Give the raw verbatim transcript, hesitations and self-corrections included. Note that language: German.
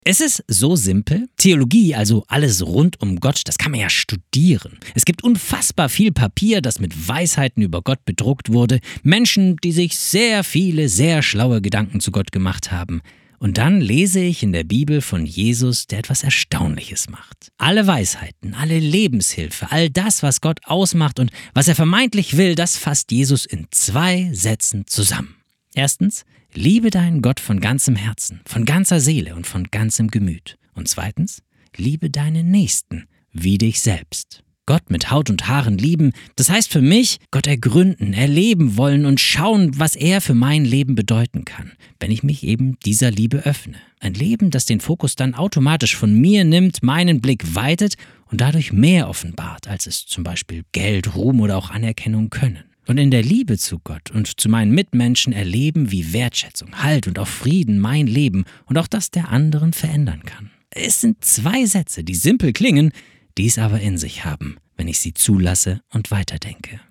Es ist so simpel. Theologie, also alles rund um Gott, das kann man ja studieren. Es gibt unfassbar viel Papier, das mit Weisheiten über Gott bedruckt wurde. Menschen, die sich sehr viele, sehr schlaue Gedanken zu Gott gemacht haben. Und dann lese ich in der Bibel von Jesus, der etwas Erstaunliches macht. Alle Weisheiten, alle Lebenshilfe, all das, was Gott ausmacht und was er vermeintlich will, das fasst Jesus in zwei Sätzen zusammen. Erstens, liebe deinen Gott von ganzem Herzen, von ganzer Seele und von ganzem Gemüt. Und zweitens, liebe deinen Nächsten wie dich selbst. Gott mit Haut und Haaren lieben, das heißt für mich, Gott ergründen, erleben wollen und schauen, was er für mein Leben bedeuten kann, wenn ich mich eben dieser Liebe öffne. Ein Leben, das den Fokus dann automatisch von mir nimmt, meinen Blick weitet und dadurch mehr offenbart, als es zum Beispiel Geld, Ruhm oder auch Anerkennung können. Und in der Liebe zu Gott und zu meinen Mitmenschen erleben, wie Wertschätzung, Halt und auch Frieden mein Leben und auch das der anderen verändern kann. Es sind zwei Sätze, die simpel klingen, die es aber in sich haben, wenn ich sie zulasse und weiterdenke.